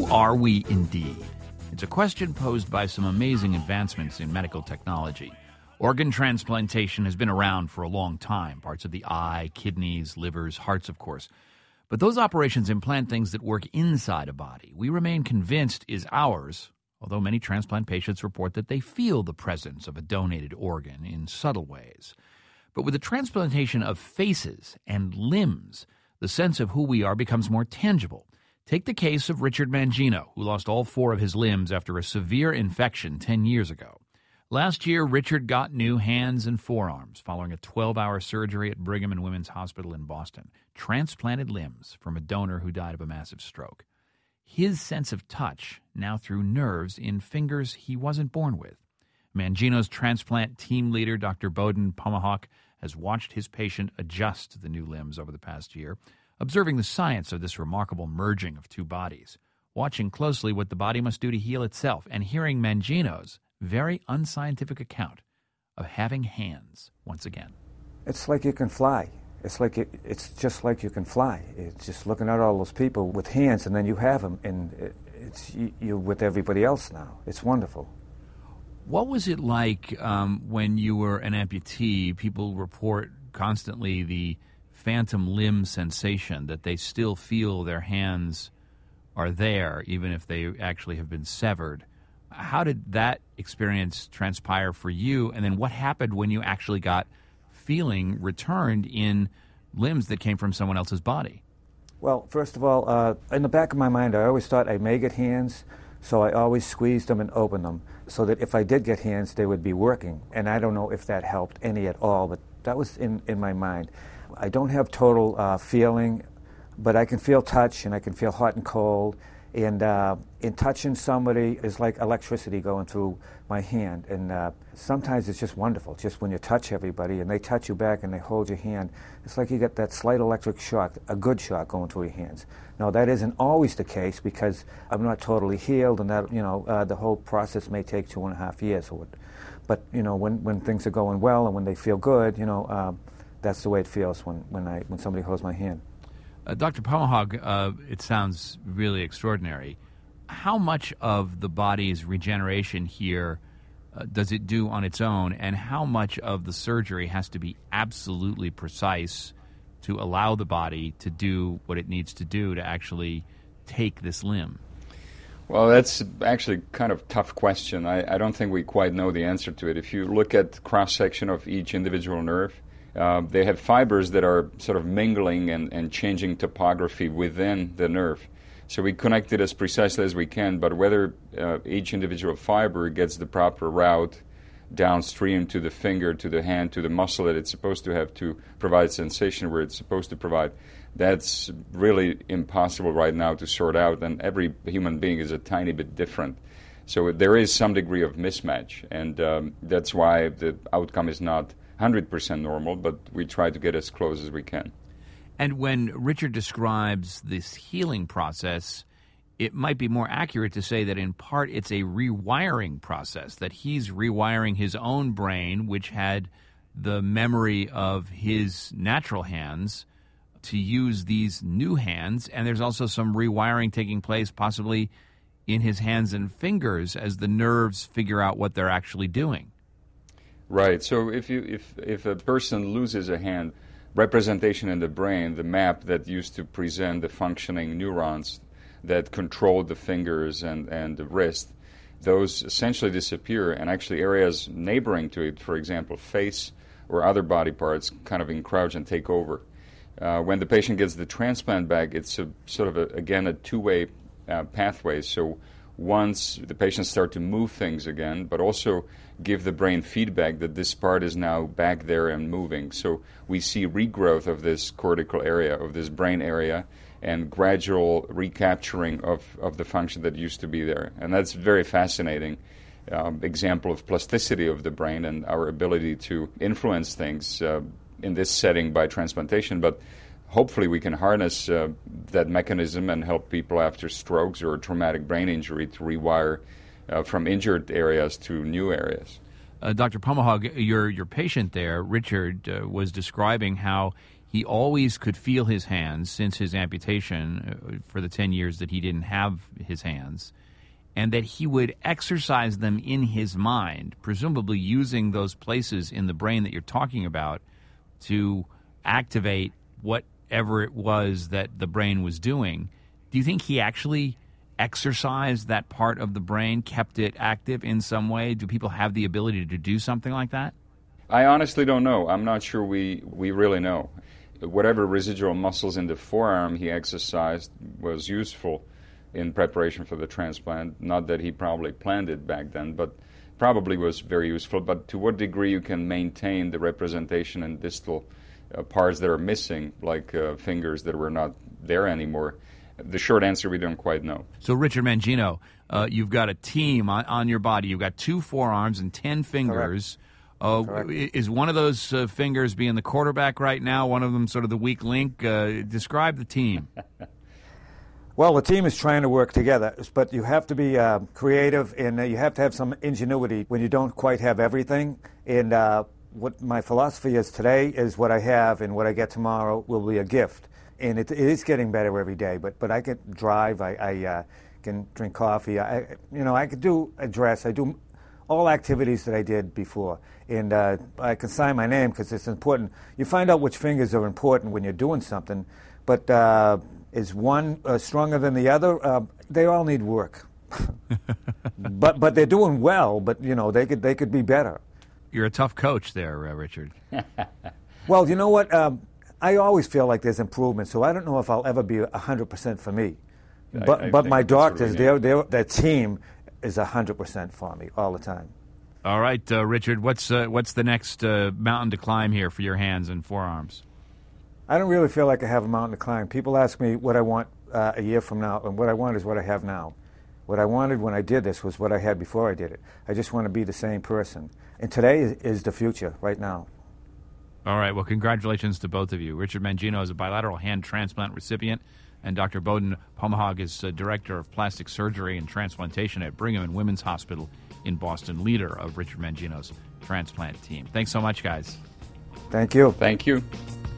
are we indeed? It's a question posed by some amazing advancements in medical technology. Organ transplantation has been around for a long time. Parts of the eye, kidneys, livers, hearts, of course. But those operations implant things that work inside a body we remain convinced is ours, although many transplant patients report that they feel the presence of a donated organ in subtle ways. But with the transplantation of faces and limbs, the sense of who we are becomes more tangible. Take the case of Richard Mangino, who lost all 4 of his limbs after a severe infection 10 years ago. Last year, Richard got new hands and forearms following a 12-hour surgery at Brigham and Women's Hospital in Boston. Transplanted limbs from a donor who died of a massive stroke. His sense of touch now through nerves in fingers he wasn't born with. Mangino's transplant team leader, Dr. Boden Pomahawk, has watched his patient adjust to the new limbs over the past year, observing the science of this remarkable merging of 2 bodies, watching closely what the body must do to heal itself, and hearing Mangino's very unscientific account of having hands once again. It's like you can fly. It's just like you can fly. It's just looking at all those people with hands, and then you have them, and you're with everybody else now. It's wonderful. What was it like when you were an amputee? People report constantly the phantom limb sensation, that they still feel their hands are there, even if they actually have been severed. How did that experience transpire for you? And then what happened when you actually got feeling returned in limbs that came from someone else's body? Well, first of all, in the back of my mind, I always thought I may get hands, so I always squeezed them and opened them so that if I did get hands, they would be working. And I don't know if that helped any at all, but that was in my mind. I don't have total feeling, but I can feel touch, and I can feel hot and cold. And in touching somebody is like electricity going through my hand. And sometimes it's just wonderful, just when you touch everybody and they touch you back and they hold your hand. It's like you get that slight electric shock, a good shock going through your hands. Now, that isn't always the case because I'm not totally healed, and that, the whole process may take 2.5 years. But, when things are going well and when they feel good, that's the way it feels when somebody holds my hand. Dr. Pomahawk, it sounds really extraordinary. How much of the body's regeneration here does it do on its own, and how much of the surgery has to be absolutely precise to allow the body to do what it needs to do to actually take this limb? Well, that's actually kind of a tough question. I don't think we quite know the answer to it. If you look at cross-section of each individual nerve, they have fibers that are sort of mingling and changing topography within the nerve. So we connect it as precisely as we can, but whether each individual fiber gets the proper route downstream to the finger, to the hand, to the muscle that it's supposed to have to provide sensation where it's supposed to provide, that's really impossible right now to sort out, and every human being is a tiny bit different. So there is some degree of mismatch, and that's why the outcome is not 100% normal, but we try to get as close as we can. And when Richard describes this healing process, it might be more accurate to say that in part it's a rewiring process, that he's rewiring his own brain, which had the memory of his natural hands, to use these new hands. And there's also some rewiring taking place possibly in his hands and fingers as the nerves figure out what they're actually doing. Right. So if a person loses a hand, representation in the brain, the map that used to present the functioning neurons that control the fingers and the wrist, those essentially disappear, and actually areas neighboring to it, for example, face or other body parts, kind of encroach and take over. When the patient gets the transplant back, it's again a two-way pathway. So once the patients start to move things again, but also give the brain feedback that this part is now back there and moving. So we see regrowth of this cortical area, of this brain area, and gradual recapturing of the function that used to be there. And that's very fascinating example of plasticity of the brain and our ability to influence things in this setting by transplantation. But hopefully we can harness that mechanism and help people after strokes or traumatic brain injury to rewire from injured areas to new areas. Dr. Pomahawk, your patient there, Richard, was describing how he always could feel his hands since his amputation for the 10 years that he didn't have his hands, and that he would exercise them in his mind, presumably using those places in the brain that you're talking about to activate whatever it was that the brain was doing. Do you think he actually exercised that part of the brain, kept it active in some way? Do people have the ability to do something like that? I honestly don't know. I'm not sure we really know. Whatever residual muscles in the forearm he exercised was useful in preparation for the transplant. Not that he probably planned it back then, but probably was very useful. But to what degree you can maintain the representation in distal parts that are missing, like fingers that were not there anymore, the short answer, we don't quite know. So, Richard Mangino, you've got a team on your body. You've got 2 forearms and 10 fingers. Correct. Is one of those fingers being the quarterback right now, one of them sort of the weak link? Describe the team. Well, the team is trying to work together, but you have to be creative, and you have to have some ingenuity when you don't quite have everything. And what my philosophy is today is what I have, and what I get tomorrow will be a gift. And it is getting better every day. But I can drive. I can drink coffee. I could do a dress. I do all activities that I did before. And I can sign my name because it's important. You find out which fingers are important when you're doing something. But is one stronger than the other? They all need work. but they're doing well. But they could be better. You're a tough coach there, Richard. Well, you know what? I always feel like there's improvement, so I don't know if I'll ever be 100% for me. But my doctors, their team is 100% for me all the time. All right, Richard, what's the next mountain to climb here for your hands and forearms? I don't really feel like I have a mountain to climb. People ask me what I want a year from now, and what I want is what I have now. What I wanted when I did this was what I had before I did it. I just want to be the same person. And today is the future, right now. All right. Well, congratulations to both of you. Richard Mangino is a bilateral hand transplant recipient, and Dr. Bohdan Pomahag is Director of Plastic Surgery and Transplantation at Brigham and Women's Hospital in Boston, leader of Richard Mangino's transplant team. Thanks so much, guys. Thank you. Thank you.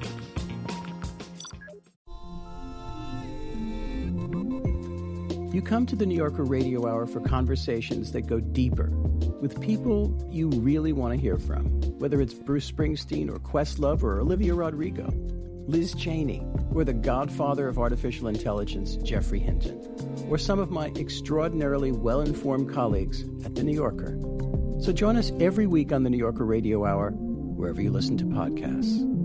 You come to the New Yorker Radio Hour for conversations that go deeper with people you really want to hear from, whether it's Bruce Springsteen or Questlove or Olivia Rodrigo, Liz Cheney, or the godfather of artificial intelligence, Geoffrey Hinton, or some of my extraordinarily well-informed colleagues at The New Yorker. So join us every week on the New Yorker Radio Hour, wherever you listen to podcasts.